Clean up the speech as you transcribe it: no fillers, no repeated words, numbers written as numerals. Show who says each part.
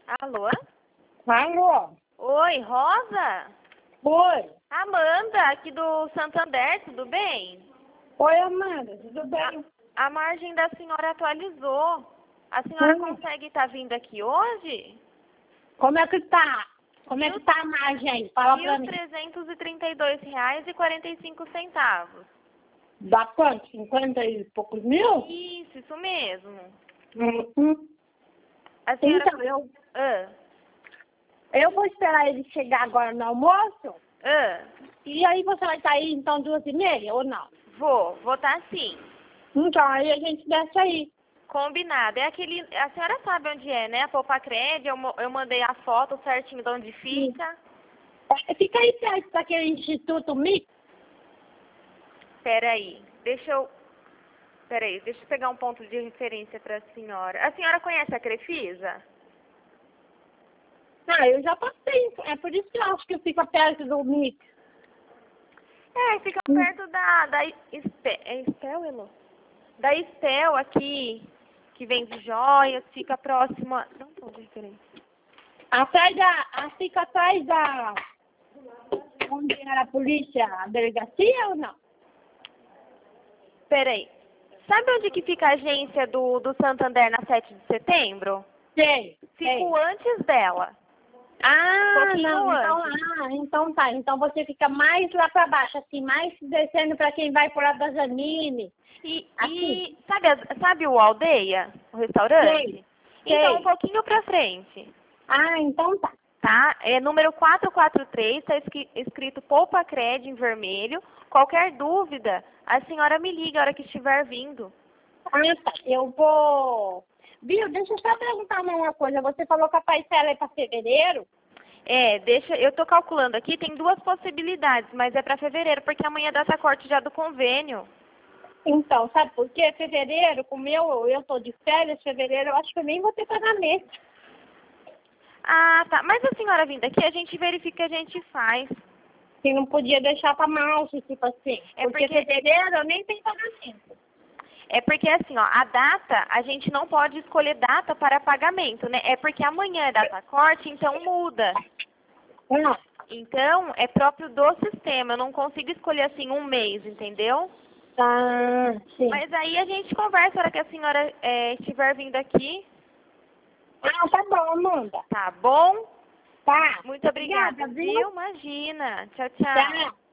Speaker 1: Alô?
Speaker 2: Alô?
Speaker 1: Oi, Rosa?
Speaker 2: Oi.
Speaker 1: Amanda, aqui do Santander, tudo bem?
Speaker 2: Oi, Amanda, tudo bem?
Speaker 1: A margem da senhora atualizou. A senhora
Speaker 2: Hum.
Speaker 1: consegue estar vindo aqui hoje?
Speaker 2: Como é que tá? Como é que tá a margem aí? Fala pra mim.
Speaker 1: R$ 1.332,45.
Speaker 2: Dá quanto? 50 e poucos mil?
Speaker 1: Isso mesmo.
Speaker 2: Uhum.
Speaker 1: A senhora...
Speaker 2: Então,
Speaker 1: Ah,
Speaker 2: eu vou esperar ele chegar agora no almoço.
Speaker 1: ah,
Speaker 2: E aí você vai sair, então, 2h30 ou não?
Speaker 1: vou estar sim.
Speaker 2: Então, aí a gente desce aí.
Speaker 1: Combinado. É aquele... A senhora sabe onde é, né? A Popacred, eu mandei a foto certinho de onde fica.
Speaker 2: Fica aí perto daquele Instituto MIC.
Speaker 1: Peraí, deixa eu pegar um ponto de referência para a senhora. A senhora conhece a Crefisa?
Speaker 2: Ah, eu já passei. É por isso que eu acho que fica perto do MIC.
Speaker 1: É, fica perto da Estel, Elo? Da Estel aqui, que vende joias, fica próxima... Dá um ponto de referência.
Speaker 2: Fica atrás da... Onde era a polícia, a delegacia ou não?
Speaker 1: Peraí, sabe onde que fica a agência do Santander na 7 de setembro?
Speaker 2: Sei.
Speaker 1: Fico antes dela. Pouquinho
Speaker 2: Não,
Speaker 1: antes.
Speaker 2: então tá. Então você fica mais lá pra baixo, assim, mais descendo pra quem vai por lá da Janine.
Speaker 1: E sabe o Aldeia, o restaurante?
Speaker 2: Sei.
Speaker 1: Então, um
Speaker 2: Sei.
Speaker 1: pouquinho pra frente.
Speaker 2: Então tá.
Speaker 1: Tá? É número 443, está escrito Popacred em vermelho. Qualquer dúvida, a senhora me liga a hora que estiver vindo.
Speaker 2: Tá. Eu vou... Viu, deixa eu só perguntar uma coisa. Você falou que a parcela é pra fevereiro?
Speaker 1: Eu tô calculando aqui, tem duas possibilidades, mas é para fevereiro, porque amanhã é data corte já do convênio.
Speaker 2: Então, sabe por quê? Fevereiro, como eu tô de férias, fevereiro, eu acho que eu nem vou ter pagamento.
Speaker 1: Ah, tá. Mas a senhora vindo aqui, a gente verifica, a gente faz.
Speaker 2: Que não podia deixar pra março, tipo assim. Porque fevereiro eu nem tenho pagamento.
Speaker 1: É porque assim, ó, a data, a gente não pode escolher data para pagamento, né? É porque amanhã é data corte, então muda. Então, é próprio do sistema, eu não consigo escolher assim um mês, entendeu?
Speaker 2: Sim.
Speaker 1: Mas aí a gente conversa na hora que a senhora estiver vindo aqui.
Speaker 2: Tá bom, Amanda.
Speaker 1: Tá bom?
Speaker 2: Tá.
Speaker 1: Muito obrigada,
Speaker 2: Obrigada,
Speaker 1: viu? Imagina. Tchau, tchau.
Speaker 2: Tchau.